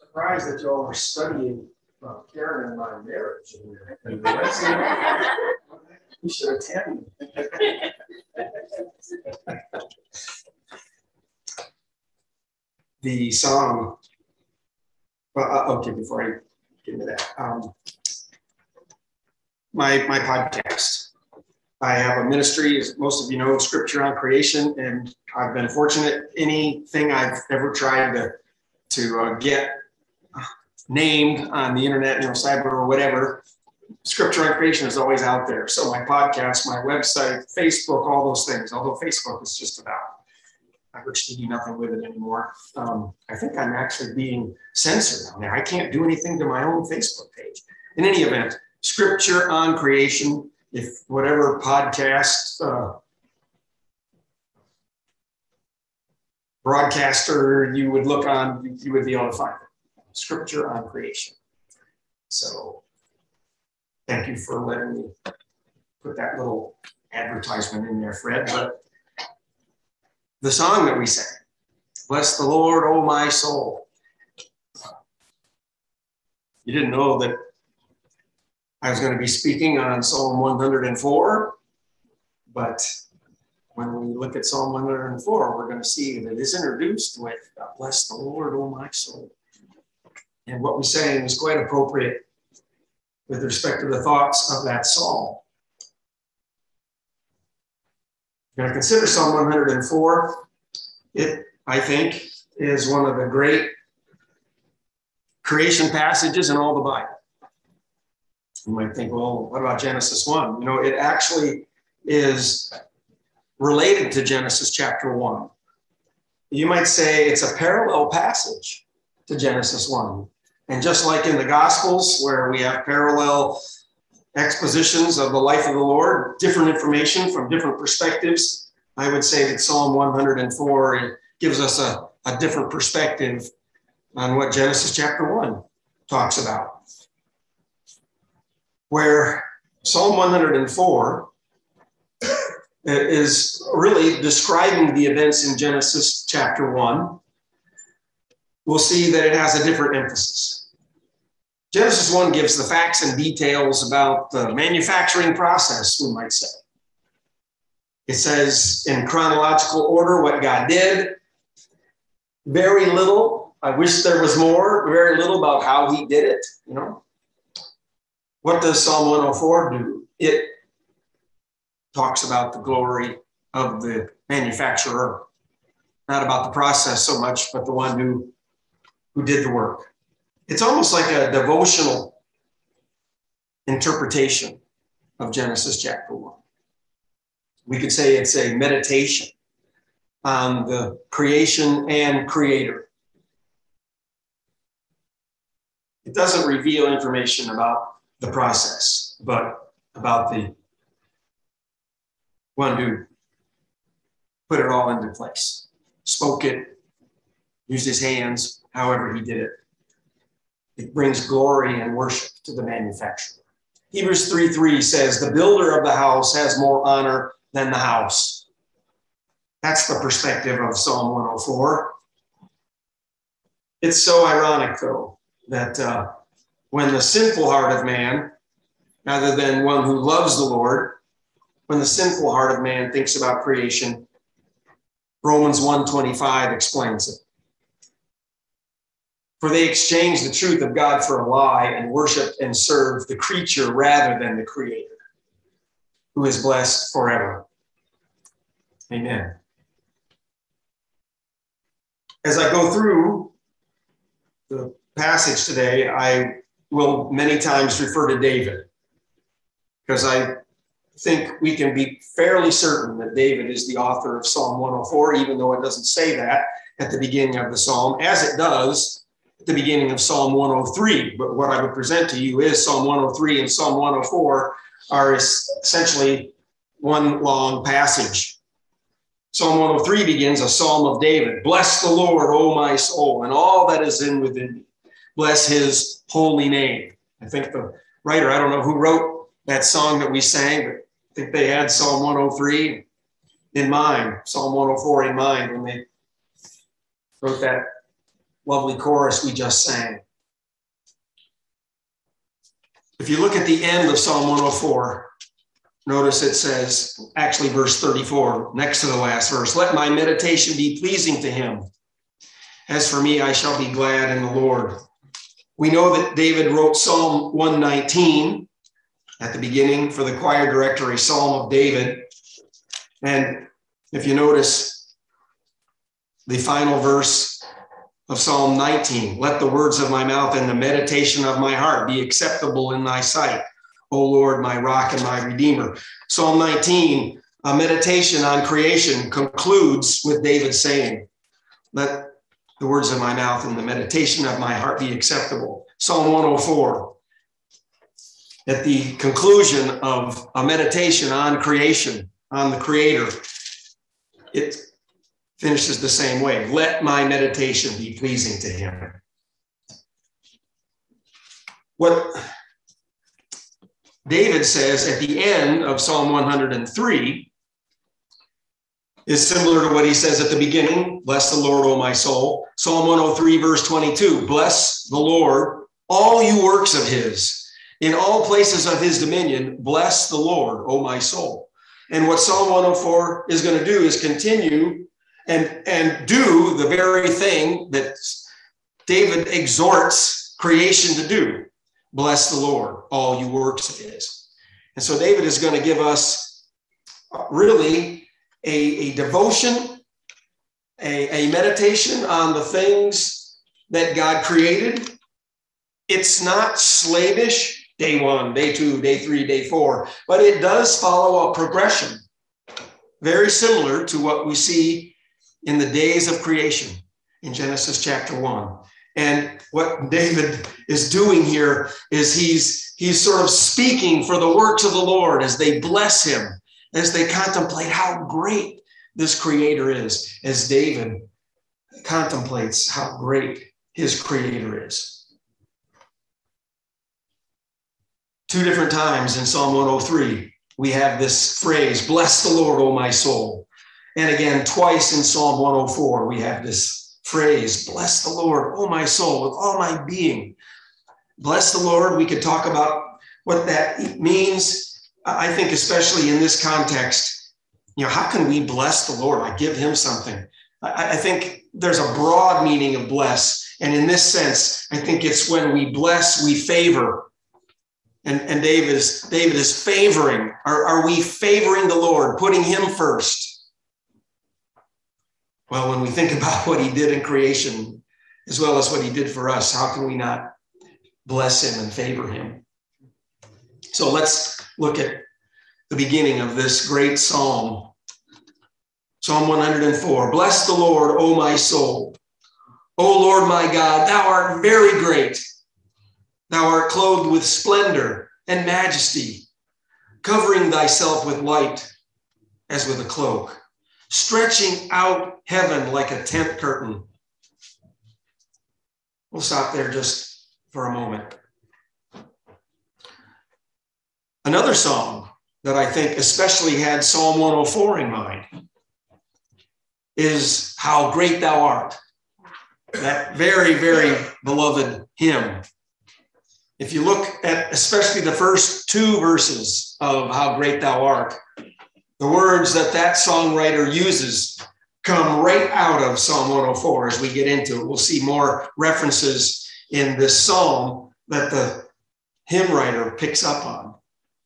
Surprised that y'all were studying Karen and my marriage. You should attend. The song, okay, before I get into that, my podcast. I have a ministry, as most of you know, Scripture on Creation, and I've been fortunate. Anything I've ever tried to get named on the internet, cyber or whatever, Scripture on Creation is always out there. So my podcast, my website, Facebook, all those things, although Facebook is just about, I virtually do nothing with it anymore. I think I'm actually being censored on there. I can't do anything to my own Facebook page. In any event, Scripture on Creation, if whatever podcast broadcaster you would look on, you would be able to find it. Scripture on Creation. So thank you for letting me put that little advertisement in there, Fred. But the song that we sang, Bless the Lord, O my soul. You didn't know that I was going to be speaking on Psalm 104, but when we look at Psalm 104, we're going to see that it is introduced with Bless the Lord, O my soul. And what we're saying is quite appropriate with respect to the thoughts of that psalm. We're going to consider Psalm 104. It, I think, is one of the great creation passages in all the Bible. You might think, well, what about Genesis 1? It actually is related to Genesis chapter 1. You might say it's a parallel passage to Genesis 1. And just like in the Gospels, where we have parallel expositions of the life of the Lord, different information from different perspectives, I would say that Psalm 104 gives us a different perspective on what Genesis chapter 1 talks about. Where Psalm 104 is really describing the events in Genesis chapter 1, we'll see that it has a different emphasis. Genesis 1 gives the facts and details about the manufacturing process, we might say. It says in chronological order what God did. Very little. I wish there was more. Very little about how he did it, What does Psalm 104 do? It talks about the glory of the manufacturer. Not about the process so much, but the one who did the work. It's almost like a devotional interpretation of Genesis chapter 1. We could say it's a meditation on the creation and creator. It doesn't reveal information about the process, but about the one who put it all into place, spoke it, used his hands, however he did it. It brings glory and worship to the manufacturer. Hebrews 3:3 says, the builder of the house has more honor than the house. That's the perspective of Psalm 104. It's so ironic, though, that when the sinful heart of man, rather than one who loves the Lord, when the sinful heart of man thinks about creation, Romans 1:25 explains it. For they exchanged the truth of God for a lie and worshiped and served the creature rather than the creator, who is blessed forever. Amen. As I go through the passage today, I will many times refer to David, because I think we can be fairly certain that David is the author of Psalm 104, even though it doesn't say that at the beginning of the psalm, as it does at the beginning of Psalm 103. But what I would present to you is Psalm 103 and Psalm 104 are essentially one long passage. Psalm 103 begins a psalm of David. Bless the Lord, O my soul, and all that is in within me. Bless his holy name. I think the writer, I don't know who wrote that song that we sang, but I think they had Psalm 103 in mind, Psalm 104 in mind when they wrote that lovely chorus we just sang. If you look at the end of Psalm 104, notice it says, actually verse 34, next to the last verse, let my meditation be pleasing to him. As for me, I shall be glad in the Lord. We know that David wrote Psalm 119 at the beginning for the choir director, a psalm of David. And if you notice the final verse of Psalm 19, let the words of my mouth and the meditation of my heart be acceptable in thy sight, O Lord, my rock and my redeemer. Psalm 19, a meditation on creation, concludes with David saying, let the words of my mouth and the meditation of my heart be acceptable. Psalm 104, at the conclusion of a meditation on creation, on the Creator, it finishes the same way. Let my meditation be pleasing to him. What David says at the end of Psalm 103 is similar to what he says at the beginning. Bless the Lord, O my soul. Psalm 103, verse 22. Bless the Lord, all you works of his. In all places of his dominion, bless the Lord, O my soul. And what Psalm 104 is going to do is continue and do the very thing that David exhorts creation to do. Bless the Lord, all you works of his. And so David is going to give us really a devotion, a meditation on the things that God created. It's not slavish, day 1, day 2, day 3, day 4, but it does follow a progression very similar to what we see in the days of creation in Genesis chapter 1. And what David is doing here is he's sort of speaking for the works of the Lord as they bless him, as they contemplate how great this Creator is, as David contemplates how great his Creator is. 2 different times in Psalm 103, we have this phrase, bless the Lord, O my soul. And again, twice in Psalm 104, we have this phrase, bless the Lord, O my soul, with all my being. Bless the Lord. We could talk about what that means. I think especially in this context, how can we bless the Lord? I give him something. I think there's a broad meaning of bless. And in this sense, I think it's when we bless, we favor. And David is favoring. Are we favoring the Lord, putting him first? Well, when we think about what he did in creation, as well as what he did for us, how can we not bless him and favor him? So let's look at the beginning of this great psalm. Psalm 104, bless the Lord, O my soul. O Lord my God, thou art very great. Thou art clothed with splendor and majesty, covering thyself with light as with a cloak, stretching out heaven like a tent curtain. We'll stop there just for a moment. Another song that I think especially had Psalm 104 in mind is How Great Thou Art. That very, very beloved hymn. If you look at especially the first 2 verses of How Great Thou Art, the words that songwriter uses come right out of Psalm 104 as we get into it. We'll see more references in this psalm that the hymn writer picks up on.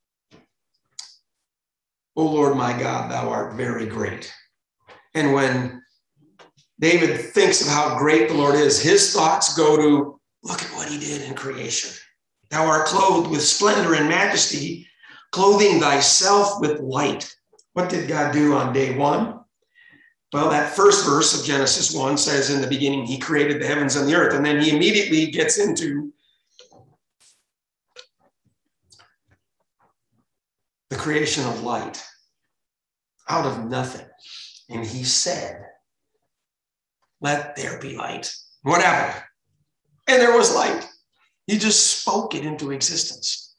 O Lord my God, thou art very great. And when David thinks of how great the Lord is, his thoughts go to, look at what he did in creation. Thou art clothed with splendor and majesty, clothing thyself with light. What did God do on day 1? Well, that first verse of Genesis 1 says, in the beginning, he created the heavens and the earth. And then he immediately gets into the creation of light out of nothing. And he said, let there be light. What happened? And there was light. He just spoke it into existence.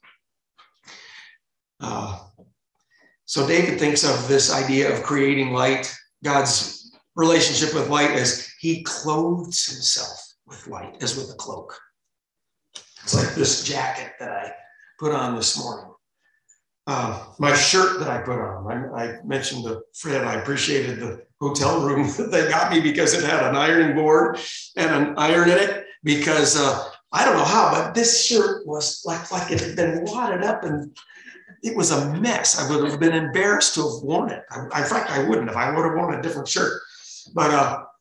So David thinks of this idea of creating light, God's relationship with light, as he clothes himself with light as with a cloak. It's like this jacket that I put on this morning. My shirt that I put on, I mentioned to Fred, I appreciated the hotel room that they got me because it had an ironing board and an iron in it, because I don't know how, but this shirt was like it had been wadded up and it was a mess. I would have been embarrassed to have worn it. In fact, I wouldn't have. I would have worn a different shirt. But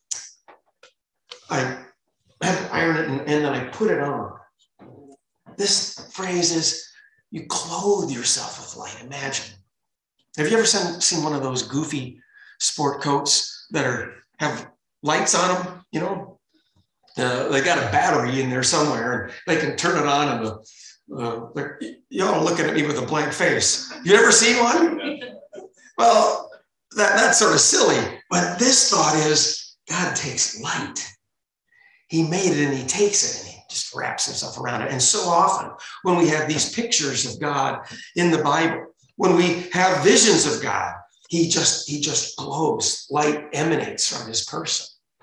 I had to iron it and then I put it on. This phrase is, you clothe yourself with light. Imagine. Have you ever seen one of those goofy sport coats that have lights on them? You know, they got a battery in there somewhere and they can turn it on and you all look at me with a blank face. You ever seen one? Well, that's sort of silly. But this thought is, God takes light. He made it and he takes it and he just wraps himself around it. And so often when we have these pictures of God in the Bible, when we have visions of God, he just glows. Light emanates from his person.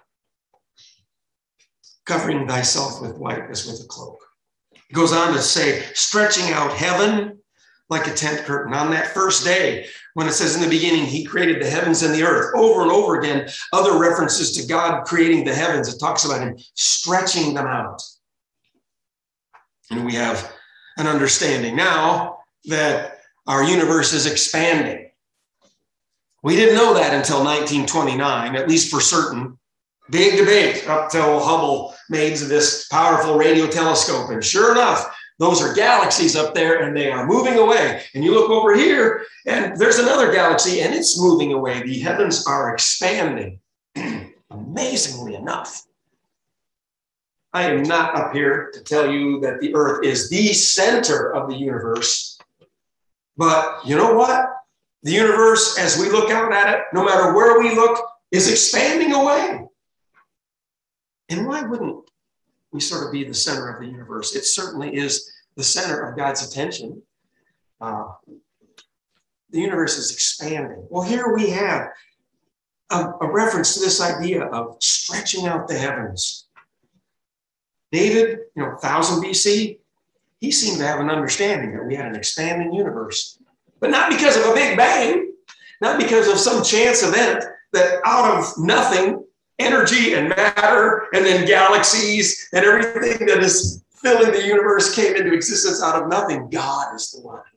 Covering thyself with light as with a cloak. It goes on to say, stretching out heaven like a tent curtain. On that first day, when it says in the beginning, he created the heavens and the earth, over and over again, other references to God creating the heavens. It talks about him stretching them out. And we have an understanding now that our universe is expanding. We didn't know that until 1929, at least for certain. Big debate up till Hubble made this powerful radio telescope. And sure enough, those are galaxies up there and they are moving away. And you look over here and there's another galaxy and it's moving away. The heavens are expanding. Amazingly enough. I am not up here to tell you that the earth is the center of the universe. But you know what? The universe, as we look out at it, no matter where we look, is expanding away. And why wouldn't we sort of be the center of the universe? It certainly is the center of God's attention. The universe is expanding. Well, here we have a reference to this idea of stretching out the heavens. David, 1000 BC, he seemed to have an understanding that we had an expanding universe. But not because of a big bang, not because of some chance event that out of nothing, energy and matter and then galaxies and everything that is filling the universe came into existence out of nothing. God is the one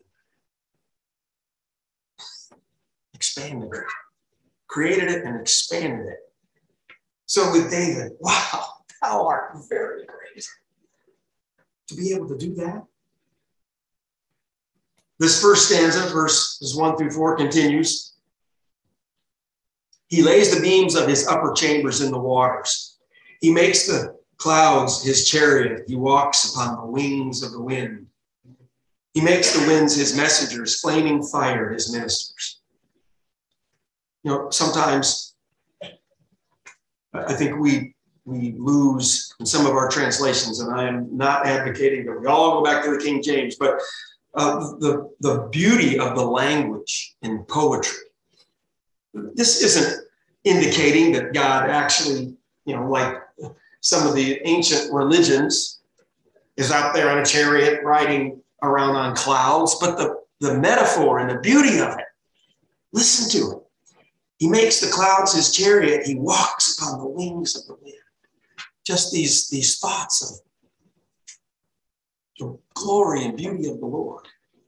who expanded it, created it and expanded it. So with David, wow, thou art very great. To be able to do that. This first stanza, verses 1 through 4, continues. He lays the beams of his upper chambers in the waters. He makes the clouds his chariot. He walks upon the wings of the wind. He makes the winds his messengers, flaming fire his ministers. Sometimes I think we lose in some of our translations, and I am not advocating that we all go back to the King James, but the beauty of the language in poetry. This isn't indicating that God actually, like some of the ancient religions, is out there on a chariot riding around on clouds, but the metaphor and the beauty of it, listen to it. He makes the clouds his chariot. He walks upon the wings of the wind. Just these thoughts of the glory and beauty of the Lord.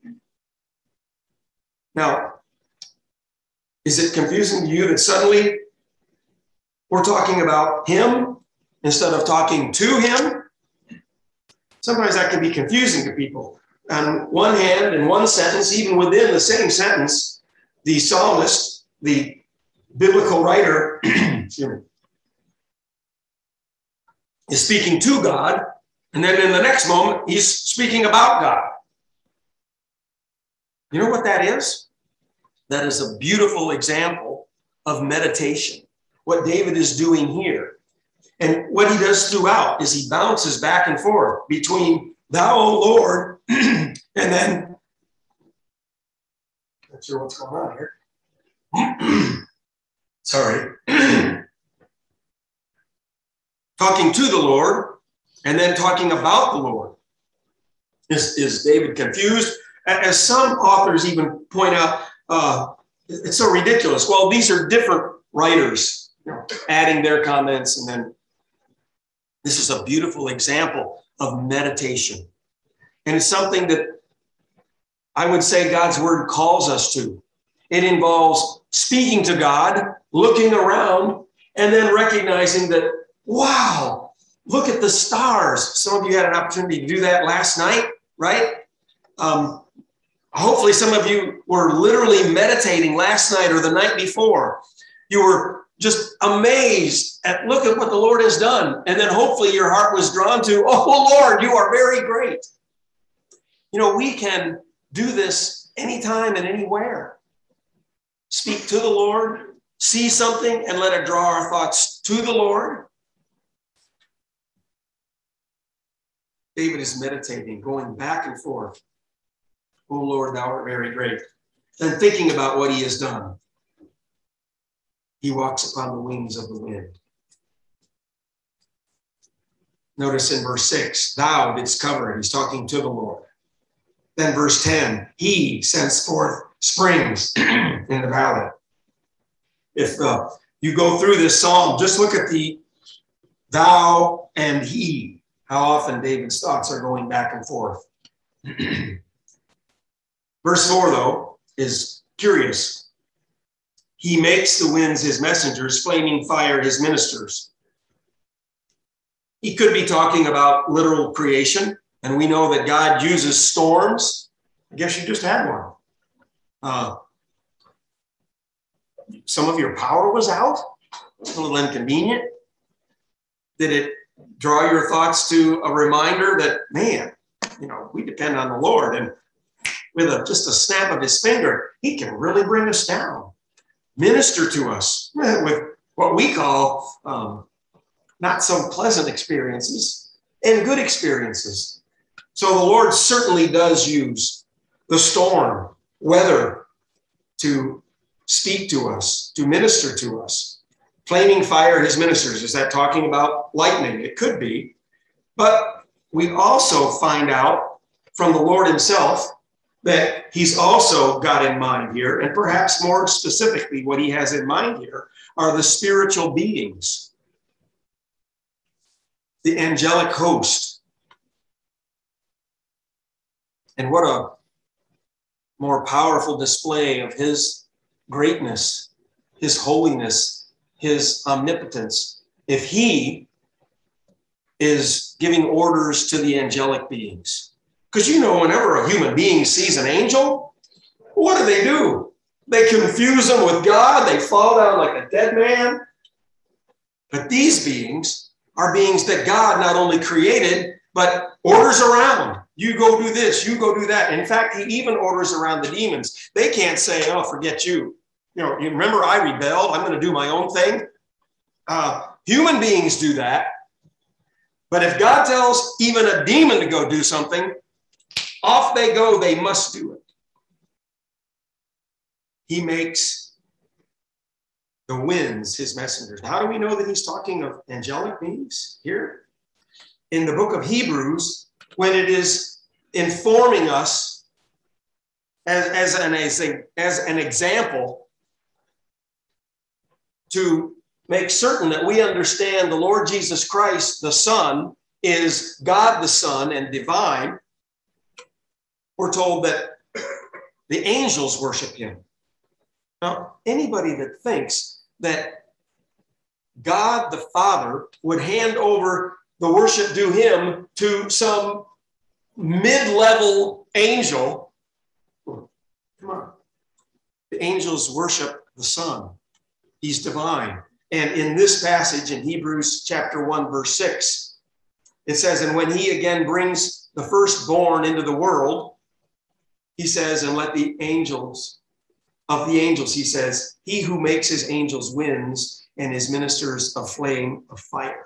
Now, is it confusing to you that suddenly we're talking about him instead of talking to him? Sometimes that can be confusing to people. On one hand, in one sentence, even within the same sentence, the psalmist, the biblical writer, is speaking to God, and then in the next moment, he's speaking about God. You know what that is? That is a beautiful example of meditation. What David is doing here. And what he does throughout is he bounces back and forth between thou, O Lord, and then, not sure what's going on here. Sorry. talking to the Lord and then talking about the Lord. Is David confused? As some authors even point out, it's so ridiculous. Well, these are different writers, adding their comments, and then this is a beautiful example of meditation. And it's something that I would say God's word calls us to. It involves speaking to God, looking around, and then recognizing that, wow, look at the stars. Some of you had an opportunity to do that last night, right? Hopefully some of you were literally meditating last night or the night before. You were just amazed at, look at what the Lord has done. And then hopefully your heart was drawn to, oh, Lord, you are very great. We can do this anytime and anywhere. Speak to the Lord, see something, and let it draw our thoughts to the Lord. David is meditating, going back and forth. Oh, Lord, thou art very great. Then thinking about what he has done. He walks upon the wings of the wind. Notice in verse 6, thou didst cover it. He's talking to the Lord. Then verse 10, he sends forth springs in the valley. If you go through this psalm, just look at the thou and he, how often David's thoughts are going back and forth. Verse 4, though, is curious. He makes the winds his messengers, flaming fire his ministers. He could be talking about literal creation, and we know that God uses storms. I guess you just had one. Some of your power was out. It's a little inconvenient. Did it draw your thoughts to a reminder that, man, we depend on the Lord, and with just a snap of his finger, he can really bring us down, minister to us with what we call not so pleasant experiences and good experiences. So the Lord certainly does use the storm, weather, to speak to us, to minister to us. Flaming fire, his ministers. Is that talking about lightning? It could be. But we also find out from the Lord himself that he's also got in mind here, and perhaps more specifically what he has in mind here, are the spiritual beings, the angelic host. And what a more powerful display of his greatness, his holiness, his omnipotence, if he is giving orders to the angelic beings. Because whenever a human being sees an angel, what do? They confuse them with God. They fall down like a dead man. But these beings are beings that God not only created, but orders around. You go do this, you go do that. In fact, he even orders around the demons. They can't say, oh, forget you. You remember I rebelled. I'm going to do my own thing. Human beings do that. But if God tells even a demon to go do something, off they go, they must do it. He makes the winds his messengers. How do we know that he's talking of angelic beings here? In the book of Hebrews, when it is informing us as an example to make certain that we understand the Lord Jesus Christ, the Son, is God the Son and divine, we're told that the angels worship him. Now, anybody that thinks that God the Father would hand over the worship due him to some mid-level angel, come on. The angels worship the Son. He's divine. And in this passage in Hebrews chapter 1, verse 6, it says, and when he again brings the firstborn into the world, he says, and let the angels, he says, he who makes his angels winds and his ministers a flame of fire.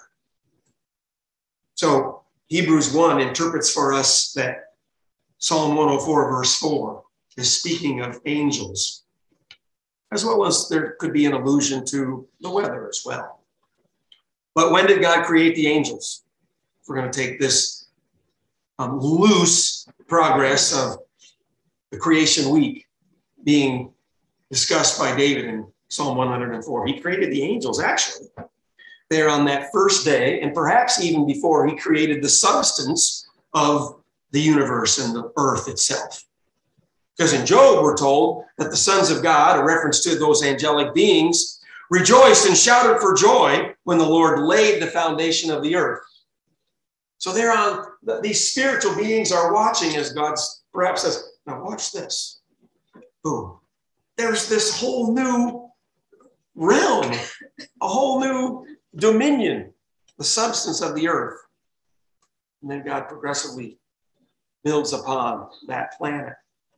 So Hebrews 1 interprets for us that Psalm 104, verse 4 is speaking of angels, as well as there could be an allusion to the weather as well. But when did God create the angels? If we're going to take this loose progress of the creation week being discussed by David in Psalm 104. He created the angels, actually, there on that first day, and perhaps even before he created the substance of the universe and the earth itself. Because in Job, we're told that the sons of God, a reference to those angelic beings, rejoiced and shouted for joy when the Lord laid the foundation of the earth. So these spiritual beings are watching as God perhaps says, now watch this. Boom. There's this whole new realm, a whole new dominion, the substance of the earth. And then God progressively builds upon that planet.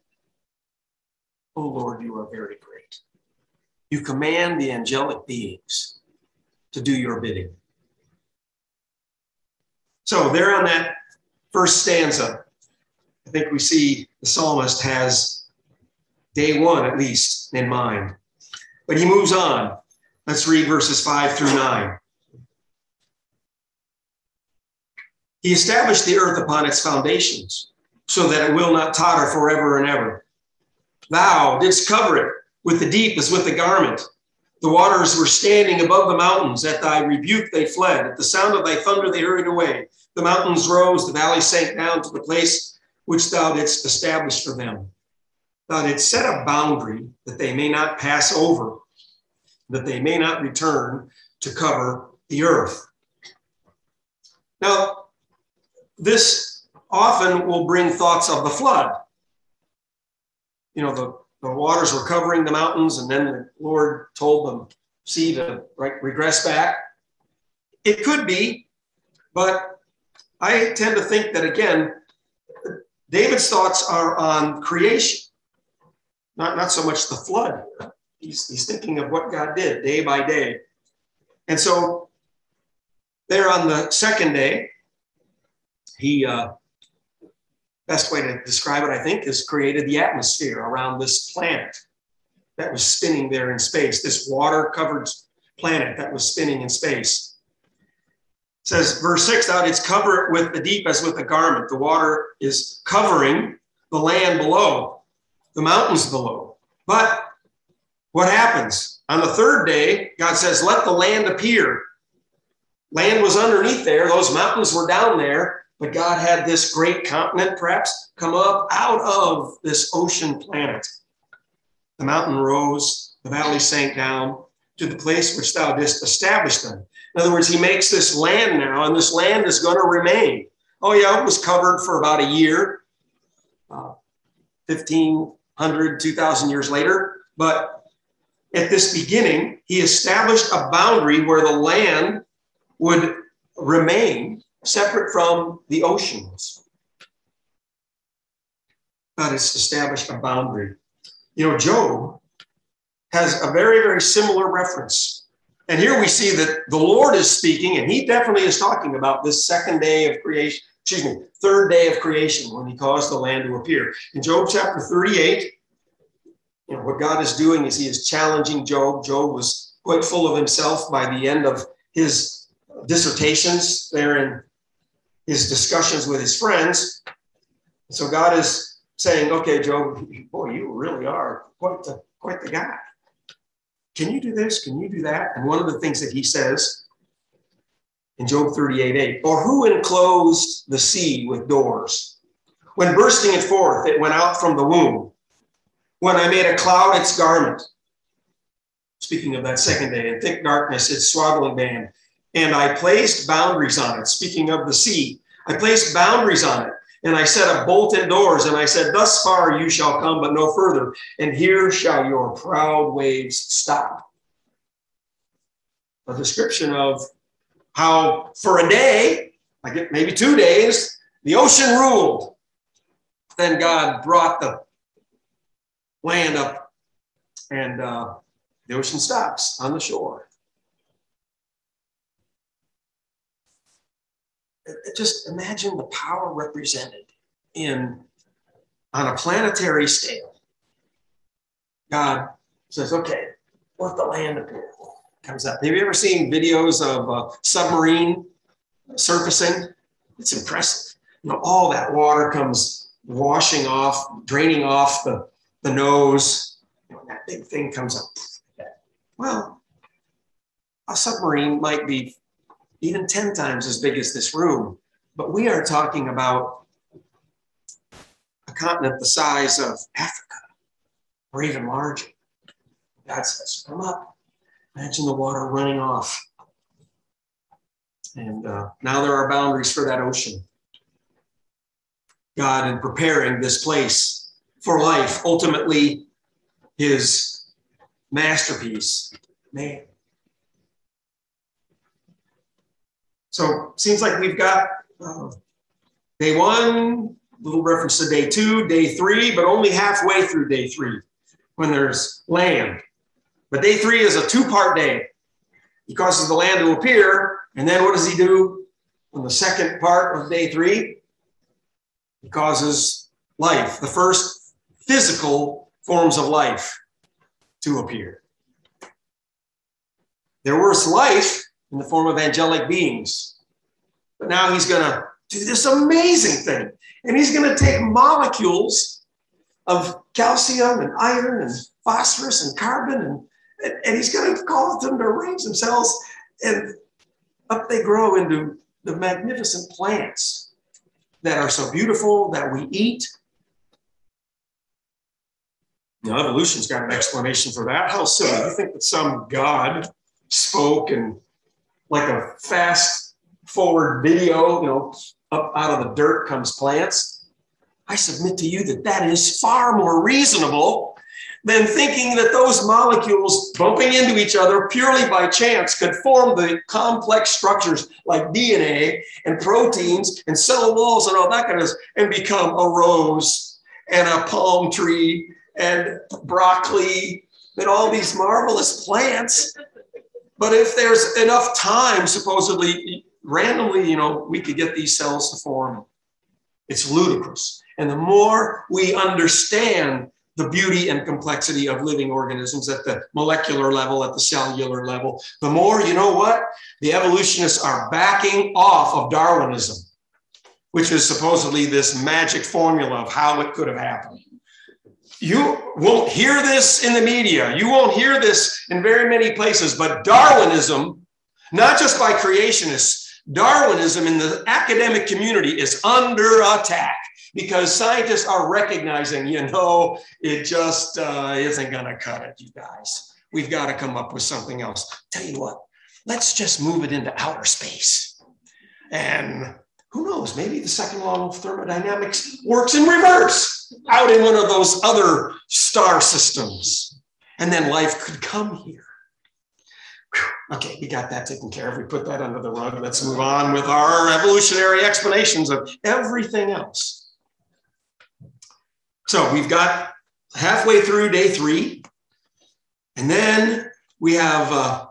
Oh Lord, you are very great. You command the angelic beings to do your bidding. So there on that first stanza, I think we see the psalmist has day one at least in mind. But he moves on. Let's read verses 5 through 9. He established the earth upon its foundations, so that it will not totter forever and ever. Thou didst cover it with the deep as with a garment. The waters were standing above the mountains. At thy rebuke they fled. At the sound of thy thunder they hurried away. The mountains rose, the valleys sank down to the place which thou didst establish for them. Thou didst set a boundary that they may not pass over, that they may not return to cover the earth. Now, this often will bring thoughts of the flood. You know, the waters were covering the mountains, and then the Lord told them, sea to regress back. It could be, but I tend to think that, again, David's thoughts are on creation, not so much the flood. He's thinking of what God did day by day. And so there on the second day, he, best way to describe it, I think, is created the atmosphere around this planet that was spinning there in space, this water-covered planet that was spinning in space. It says, verse 6, thou didst cover it with the deep as with a garment. The water is covering the land below, the mountains below. But what happens? On the third day, God says, let the land appear. Land was underneath there. Those mountains were down there. But God had this great continent, perhaps, come up out of this ocean planet. The mountain rose, the valley sank down to the place which thou didst establish them. In other words, he makes this land now, and this land is going to remain. Oh, yeah, it was covered for about a year, 1,500, 2,000 years later. But at this beginning, he established a boundary where the land would remain separate from the oceans. God has established a boundary. You know, Job has a very, very similar reference. And here we see that the Lord is speaking, and he definitely is talking about this third day of creation when he caused the land to appear. In Job chapter 38, you know, what God is doing is he is challenging Job. Job was quite full of himself by the end of his dissertations there in his discussions with his friends. So God is saying, okay, Job, boy, you really are quite the guy. Can you do this? Can you do that? And one of the things that he says in Job 38:8, or who enclosed the sea with doors? When bursting it forth, it went out from the womb. When I made a cloud its garment. Speaking of that second day, and thick darkness its swaddling band. And I placed boundaries on it. Speaking of the sea, I placed boundaries on it. And I set up bolted doors. And I said, thus far you shall come, but no further. And here shall your proud waves stop. A description of how for a day, I get maybe 2 days, the ocean ruled. Then God brought the land up, and the ocean stops on the shore. Just imagine the power represented on a planetary scale. God says, okay, let the land appear. comes up. Have you ever seen videos of submarine surfacing? It's impressive. You know, all that water comes washing off, draining off the nose. You know, that big thing comes up. Well, a submarine might be even 10 times as big as this room, but we are talking about a continent the size of Africa, or even larger. God says, come up. Imagine the water running off. And now there are boundaries for that ocean. God, in preparing this place for life, ultimately his masterpiece, man. So seems like we've got day one, little reference to day two, day three, but only halfway through day three when there's land. But day three is a 2-part day. He causes the land to appear, and then what does he do on the second part of day three? He causes life, the first physical forms of life to appear. There was life in the form of angelic beings. But now he's going to do this amazing thing. And he's going to take molecules of calcium and iron and phosphorus and carbon, and he's going to cause them to arrange themselves, and up they grow into the magnificent plants that are so beautiful that we eat. Now, evolution's got an explanation for that. How silly. You think that some God spoke and like a fast forward video, you know, up out of the dirt comes plants? I submit to you that that is far more reasonable than thinking that those molecules bumping into each other purely by chance could form the complex structures like DNA and proteins and cell walls and all that kind of stuff and become a rose and a palm tree and broccoli and all these marvelous plants. But if there's enough time, supposedly, randomly, you know, we could get these cells to form. It's ludicrous. And the more we understand the beauty and complexity of living organisms at the molecular level, at the cellular level, the more, you know what? The evolutionists are backing off of Darwinism, which is supposedly this magic formula of how it could have happened. You won't hear this in the media. You won't hear this in very many places, but Darwinism, not just by creationists, Darwinism in the academic community is under attack because scientists are recognizing, you know, it just isn't going to cut it, you guys. We've got to come up with something else. Tell you what, let's just move it into outer space. And who knows, maybe the second law of thermodynamics works in reverse out in one of those other star systems. And then life could come here. Whew. Okay, we got that taken care of. We put that under the rug. Let's move on with our evolutionary explanations of everything else. So we've got halfway through day three. And then we have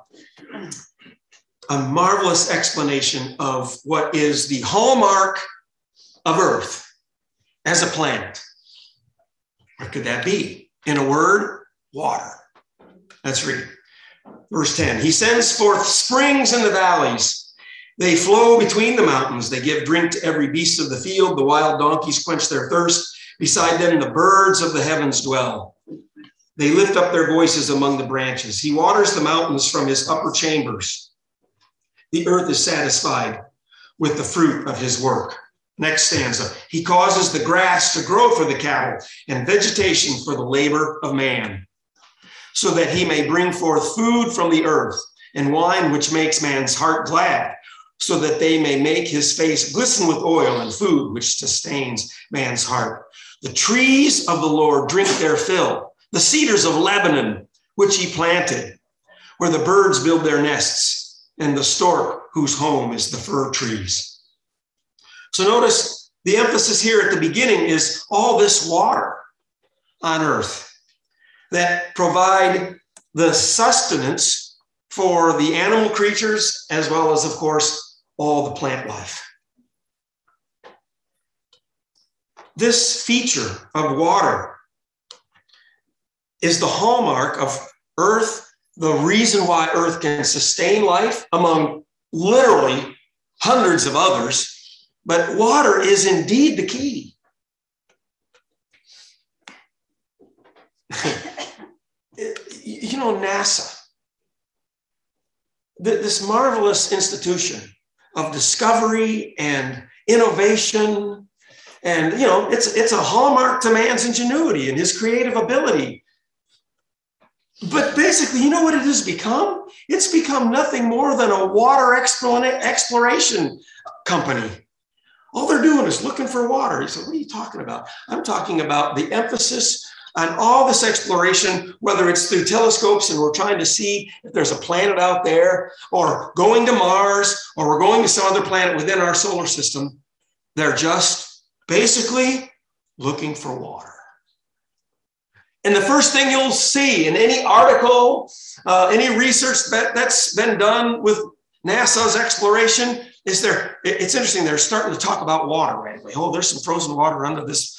a marvelous explanation of what is the hallmark of Earth as a planet. What could that be? In a word, water. Let's read. Verse 10, he sends forth springs in the valleys. They flow between the mountains. They give drink to every beast of the field. The wild donkeys quench their thirst. Beside them, the birds of the heavens dwell. They lift up their voices among the branches. He waters the mountains from his upper chambers. The earth is satisfied with the fruit of his work. Next stanza. He causes the grass to grow for the cattle and vegetation for the labor of man, so that he may bring forth food from the earth and wine which makes man's heart glad, so that they may make his face glisten with oil and food which sustains man's heart. The trees of the Lord drink their fill, the cedars of Lebanon, which he planted, where the birds build their nests, and the stork whose home is the fir trees. So notice the emphasis here at the beginning is all this water on earth that provide the sustenance for the animal creatures, as well as, of course, all the plant life. This feature of water is the hallmark of Earth the reason why Earth can sustain life among literally hundreds of others, but water is indeed the key. You know, NASA, this marvelous institution of discovery and innovation, and you know, it's a hallmark to man's ingenuity and his creative ability. But basically, you know what it has become? It's become nothing more than a water exploration company. All they're doing is looking for water. He said, what are you talking about? I'm talking about the emphasis on all this exploration, whether it's through telescopes and we're trying to see if there's a planet out there, or going to Mars, or we're going to some other planet within our solar system. They're just basically looking for water. And the first thing you'll see in any article, any research that's been done with NASA's exploration is it's interesting, they're starting to talk about water right away. Oh, there's some frozen water under this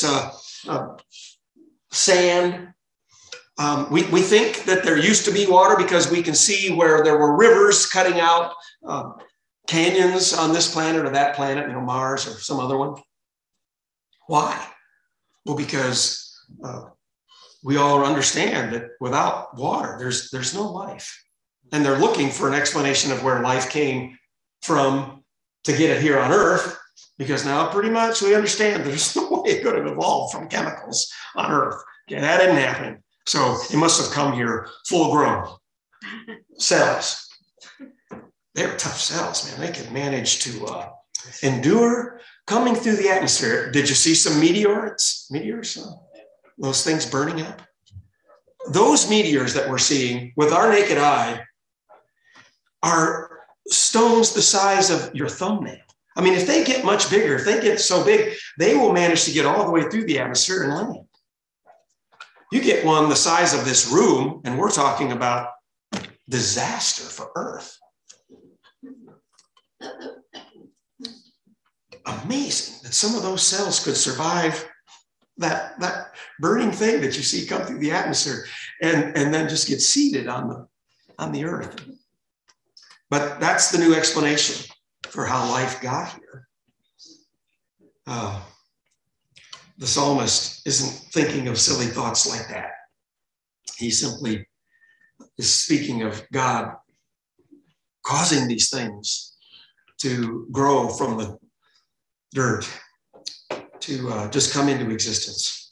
sand. We think that there used to be water because we can see where there were rivers cutting out canyons on this planet or that planet, you know, Mars or some other one. Why? Well, because we all understand that without water, there's no life. And they're looking for an explanation of where life came from to get it here on Earth, because now pretty much we understand there's no way it could have evolved from chemicals on Earth. Okay, that didn't happen. So it must have come here full grown cells. They're tough cells, man. They can manage to endure coming through the atmosphere. Did you see some meteors? Those things burning up? Those meteors that we're seeing with our naked eye are stones the size of your thumbnail. I mean, if they get much bigger, if they get so big, they will manage to get all the way through the atmosphere and land. You get one the size of this room, and we're talking about disaster for Earth. Amazing that some of those cells could survive that burning thing that you see come through the atmosphere and then just get seeded on the Earth. But that's the new explanation for how life got here. The psalmist isn't thinking of silly thoughts like that. He simply is speaking of God causing these things to grow from the dirt, to just come into existence.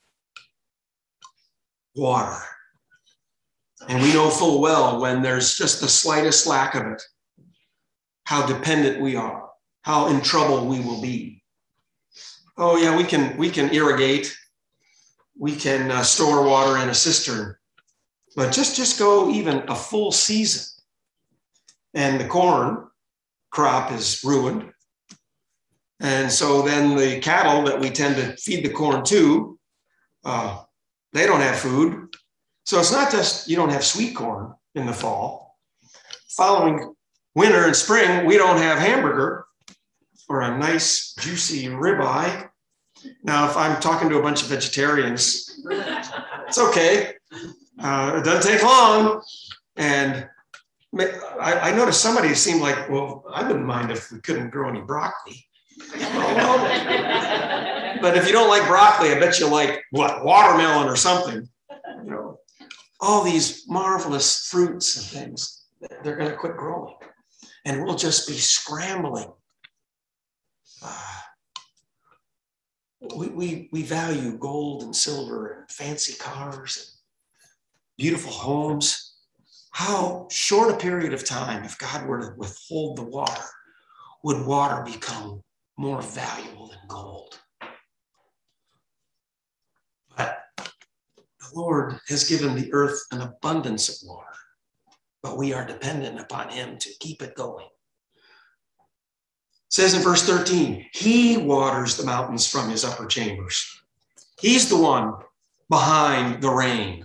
Water. And we know full well when there's just the slightest lack of it, how dependent we are, how in trouble we will be. Oh yeah, we can irrigate, we can store water in a cistern, but just go even a full season, and the corn crop is ruined. And so then the cattle that we tend to feed the corn to, they don't have food. So it's not just you don't have sweet corn in the fall. Following winter and spring, we don't have hamburger or a nice juicy ribeye. Now, if I'm talking to a bunch of vegetarians, it's okay. It doesn't take long. And I noticed somebody seemed like, well, I wouldn't mind if we couldn't grow any broccoli. But if you don't like broccoli, I bet you like what, watermelon or something. You know, all these marvelous fruits and things, they're going to quit growing, and we'll just be scrambling. We value gold and silver and fancy cars and beautiful homes. How short a period of time, if God were to withhold the water, would water become more valuable than gold? But the Lord has given the earth an abundance of water, but we are dependent upon him to keep it going. It says in verse 13, he waters the mountains from his upper chambers. He's the one behind the rain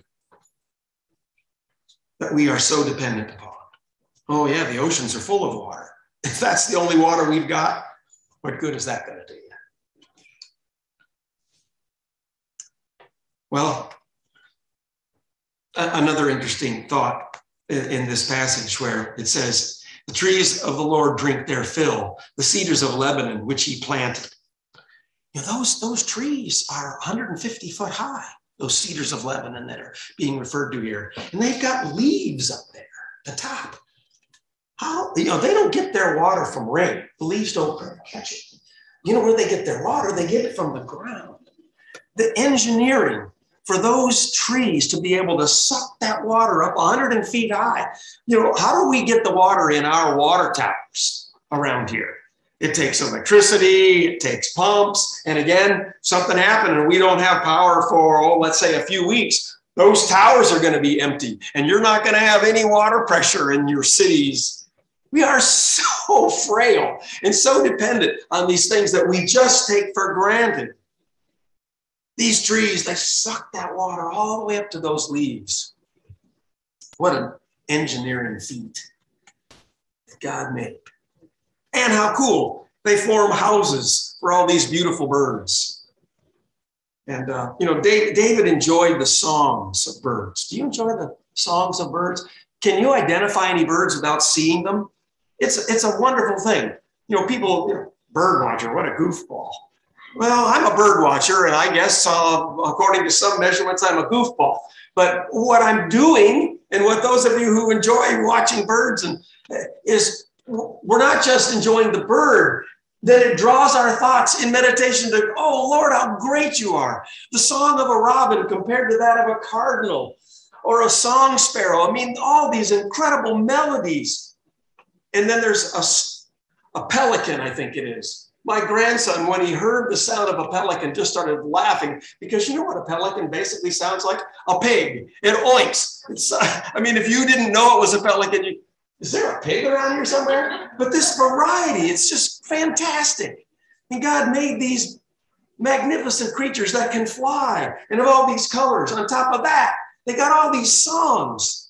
that we are so dependent upon. Oh yeah, the oceans are full of water. If that's the only water we've got, what good is that going to do you? Well, Another interesting thought in this passage where it says, the trees of the Lord drink their fill, the cedars of Lebanon, which he planted. You know, those trees are 150 foot high, those cedars of Lebanon that are being referred to here. And they've got leaves up there, the top. How, you know, they don't get their water from rain. The leaves don't catch it. You know where they get their water? They get it from the ground. The engineering for those trees to be able to suck that water up 100 feet high. You know, how do we get the water in our water towers around here? It takes electricity, it takes pumps. And again, something happened and we don't have power for, let's say a few weeks. Those towers are going to be empty and you're not going to have any water pressure in your cities. We are so frail and so dependent on these things that we just take for granted. These trees, they suck that water all the way up to those leaves. What an engineering feat that God made. And how cool. They form houses for all these beautiful birds. And, you know, David enjoyed the songs of birds. Do you enjoy the songs of birds? Can you identify any birds without seeing them? It's a wonderful thing. You know, people, you know, bird watcher, what a goofball. Well, I'm a bird watcher, and I guess according to some measurements, I'm a goofball. But what I'm doing, and what those of you who enjoy watching birds is we're not just enjoying the bird, that it draws our thoughts in meditation to, oh, Lord, how great you are. The song of a robin compared to that of a cardinal or a song sparrow. I mean, all these incredible melodies. And then there's a pelican, I think it is. My grandson, when he heard the sound of a pelican, just started laughing because you know what a pelican basically sounds like? A pig. It oinks. I mean, if you didn't know it was a pelican, is there a pig around here somewhere? But this variety, it's just fantastic. And God made these magnificent creatures that can fly and of all these colors. On top of that, they got all these songs.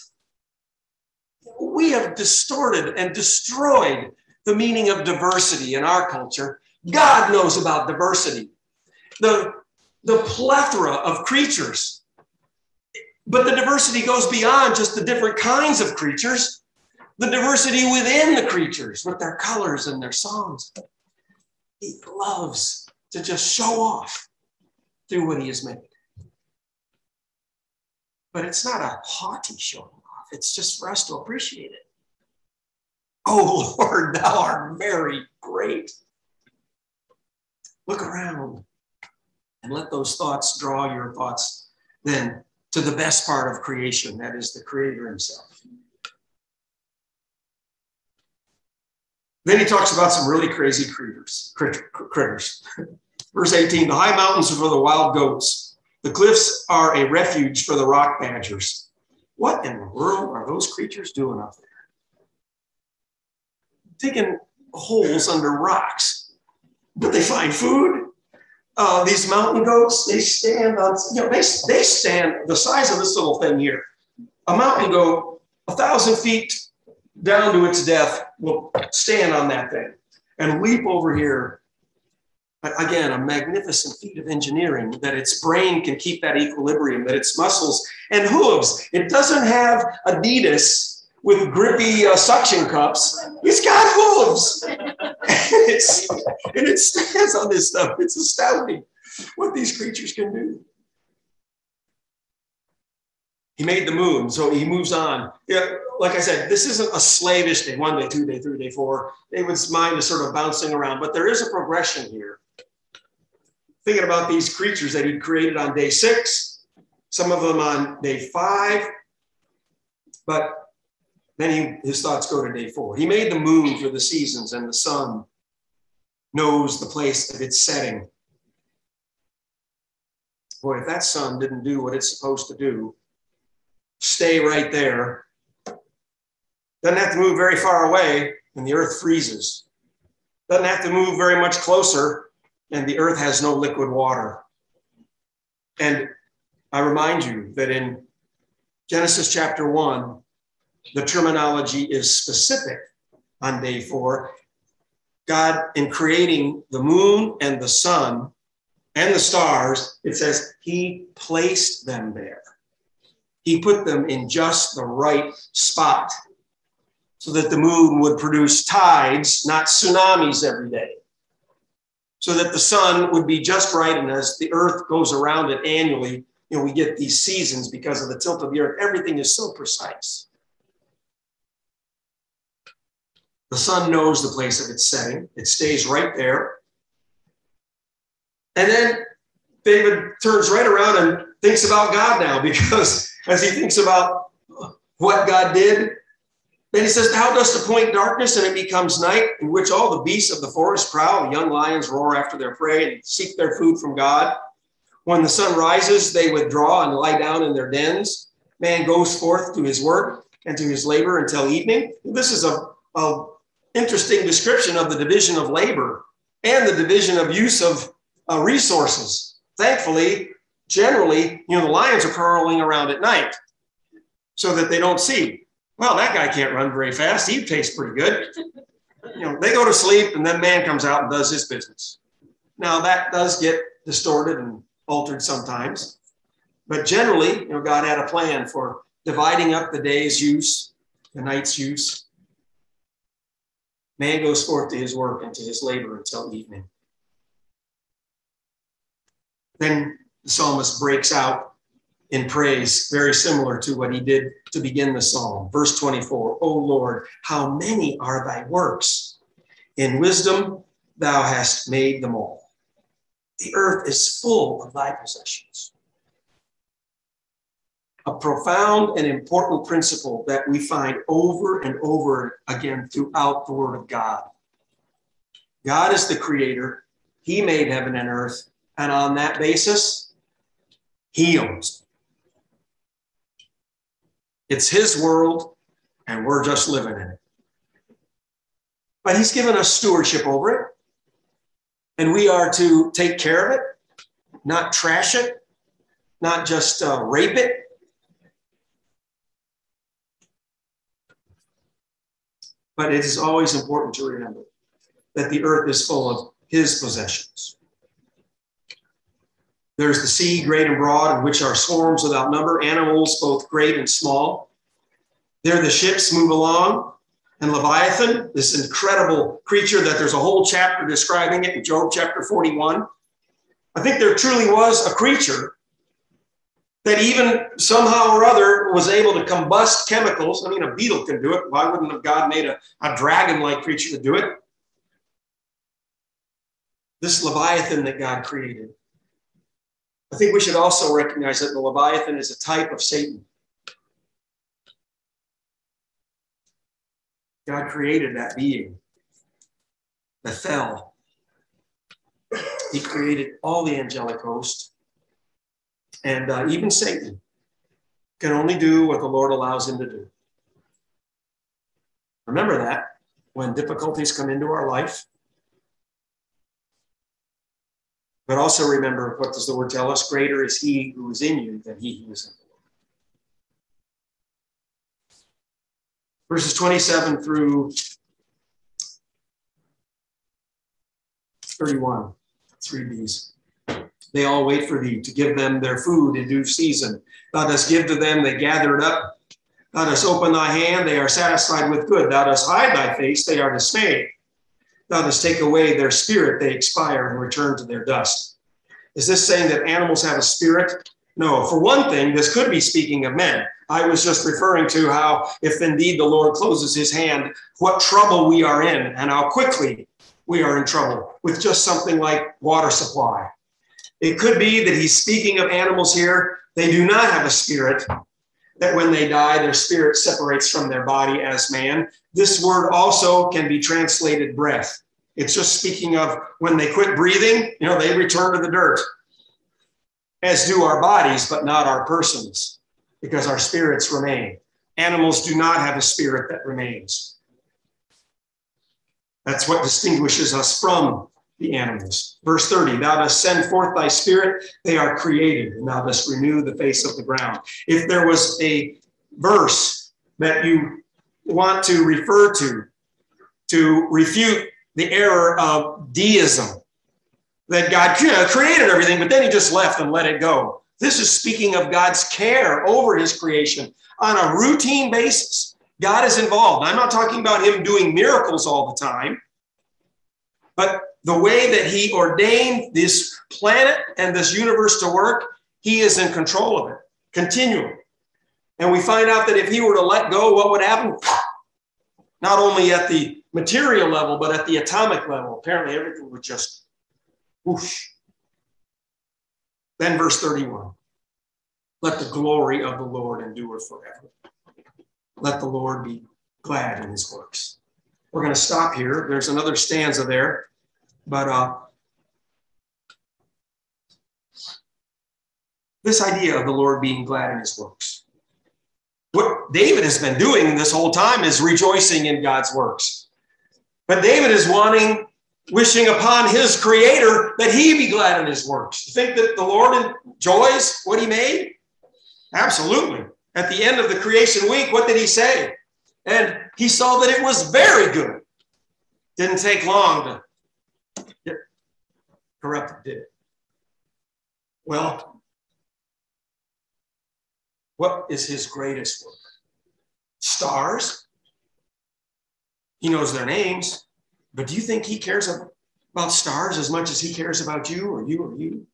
We have distorted and destroyed the meaning of diversity in our culture. God knows about diversity. The plethora of creatures. But the diversity goes beyond just the different kinds of creatures. The diversity within the creatures with their colors and their songs. He loves to just show off through what he has made. But it's not a haughty showing off. It's just for us to appreciate it. Oh, Lord, thou art very great. Look around and let those thoughts draw your thoughts then to the best part of creation, that is the Creator himself. Then he talks about some really crazy critters. Verse 18, the high mountains are for the wild goats. The cliffs are a refuge for the rock badgers. What in the world are those creatures doing up there? Digging holes under rocks. But they find food. These mountain goats, they stand on, you know, they stand the size of this little thing here. A mountain goat, 1,000 feet down to its depth, will stand on that thing and leap over here. Again, a magnificent feat of engineering that its brain can keep that equilibrium, that its muscles and hooves. It doesn't have Adidas with grippy suction cups. It's got hooves. and it stands on this stuff. It's astounding what these creatures can do. He made the moon, so he moves on. Yeah, like I said, this isn't a slavish day, 1 day, 2 day, 3 day, 4. David's mind is sort of bouncing around, but there is a progression here. Thinking about these creatures that he created on day 6, some of them on day 5, but then his thoughts go to day 4. He made the moon for the seasons, and the sun knows the place of its setting. Boy, if that sun didn't do what it's supposed to do, stay right there, doesn't have to move very far away, and the earth freezes. Doesn't have to move very much closer, and the earth has no liquid water. And I remind you that in Genesis chapter 1, the terminology is specific on day 4. God, in creating the moon and the sun and the stars, it says he placed them there. He put them in just the right spot so that the moon would produce tides, not tsunamis every day. So that the sun would be just right. And as the earth goes around it annually, we get these seasons because of the tilt of the earth. Everything is so precise. The sun knows the place of its setting. It stays right there. And then David turns right around and thinks about God now, because as he thinks about what God did, then he says, thou dost appoint darkness and it becomes night, in which all the beasts of the forest prowl, the young lions roar after their prey and seek their food from God. When the sun rises, they withdraw and lie down in their dens. Man goes forth to his work and to his labor until evening. This is a interesting description of the division of labor and the division of use of resources. Thankfully, generally, the lions are crawling around at night so that they don't see. Well, that guy can't run very fast. He tastes pretty good. They go to sleep and then man comes out and does his business. Now that does get distorted and altered sometimes, but generally, God had a plan for dividing up the day's use, the night's use. Man goes forth to his work and to his labor until evening. Then the psalmist breaks out in praise, very similar to what he did to begin the psalm. Verse 24, O Lord, how many are thy works? In wisdom thou hast made them all. The earth is full of thy possessions. A profound and important principle that we find over and over again throughout the Word of God. God is the creator. He made heaven and earth. And on that basis, he owns it. It's his world, and we're just living in it. But he's given us stewardship over it, and we are to take care of it, not trash it, not just rape it. But it is always important to remember that the earth is full of his possessions. There's the sea, great and broad, in which are swarms without number, animals both great and small. There the ships move along. And Leviathan, this incredible creature that there's a whole chapter describing it in Job chapter 41. I think there truly was a creature that even somehow or other was able to combust chemicals. I mean, a beetle can do it. Why wouldn't have God made a dragon-like creature to do it? This Leviathan that God created. I think we should also recognize that the Leviathan is a type of Satan. God created that being that fell. He created all the angelic host. And even Satan can only do what the Lord allows him to do. Remember that when difficulties come into our life. But also remember, what does the word tell us? Greater is he who is in you than he who is in the world. Verses 27 through 31. Let's read these. They all wait for thee to give them their food in due season. Thou dost give to them, they gather it up. Thou dost open thy hand, they are satisfied with good. Thou dost hide thy face, they are dismayed. Thou dost take away their spirit, they expire and return to their dust. Is this saying that animals have a spirit? No. For one thing, this could be speaking of men. I was just referring to how, if indeed the Lord closes his hand, what trouble we are in and how quickly we are in trouble with just something like water supply. It could be that he's speaking of animals here. They do not have a spirit, that when they die, their spirit separates from their body as man. This word also can be translated breath. It's just speaking of when they quit breathing, they return to the dirt, as do our bodies, but not our persons, because our spirits remain. Animals do not have a spirit that remains. That's what distinguishes us from the animals. Verse 30, thou dost send forth thy spirit, they are created, and thou dost renew the face of the ground. If there was a verse that you want to refer to refute the error of deism, that God created everything, but then he just left and let it go. This is speaking of God's care over his creation on a routine basis. God is involved. I'm not talking about him doing miracles all the time, but the way that he ordained this planet and this universe to work, he is in control of it continually. And we find out that if he were to let go, what would happen? Not only at the material level, but at the atomic level. Apparently everything would just whoosh. Then verse 31. Let the glory of the Lord endure forever. Let the Lord be glad in his works. We're going to stop here. There's another stanza there. But this idea of the Lord being glad in his works. What David has been doing this whole time is rejoicing in God's works. But David is wishing upon his creator that he be glad in his works. You think that the Lord enjoys what he made? Absolutely. At the end of the creation week, what did he say? And he saw that it was very good. Didn't take long to get corrupted, did it? Well, what is his greatest work? Stars? He knows their names, but do you think he cares about stars as much as he cares about you or you or you?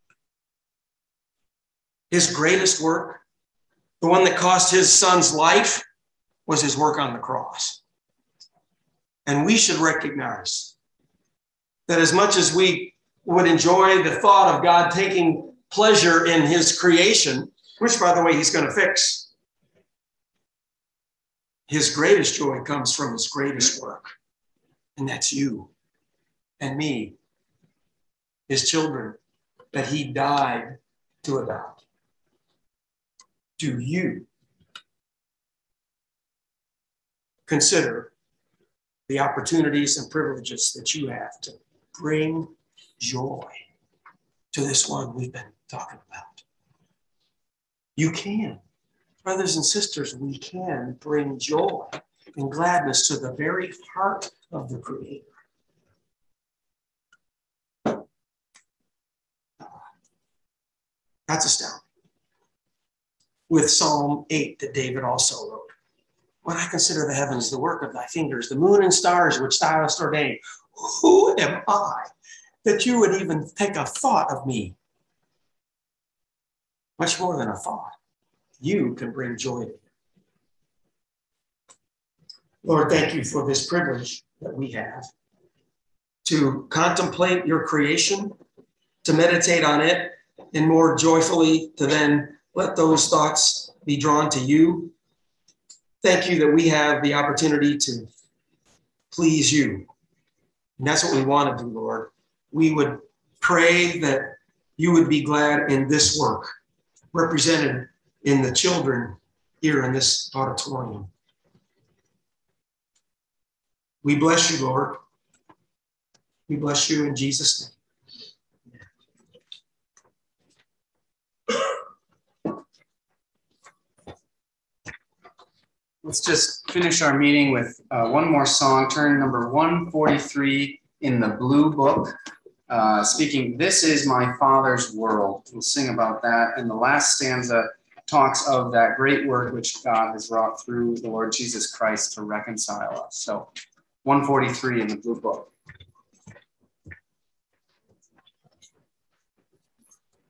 His greatest work, the one that cost his son's life, was his work on the cross. And we should recognize that as much as we would enjoy the thought of God taking pleasure in his creation, which, by the way, he's going to fix, his greatest joy comes from his greatest work. And that's you and me, his children, that he died to adopt. Do you consider the opportunities and privileges that you have to bring joy to this one we've been talking about? You can. Brothers and sisters, we can bring joy and gladness to the very heart of the Creator. That's astounding. With Psalm 8 that David also wrote. When I consider the heavens, the work of thy fingers, the moon and stars which thou hast ordained, who am I that you would even take a thought of me? Much more than a thought. You can bring joy to him. Lord, thank you for this privilege that we have to contemplate your creation, to meditate on it, and more joyfully to then let those thoughts be drawn to you. Thank you that we have the opportunity to please you. And that's what we want to do, Lord. We would pray that you would be glad in this work, represented in the children here in this auditorium. We bless you, Lord. We bless you in Jesus' name. Let's just finish our meeting with one more song. Turn number 143 in the blue book. Speaking, "This is my Father's world." We'll sing about that. And the last stanza talks of that great work which God has wrought through the Lord Jesus Christ to reconcile us. So 143 in the blue book.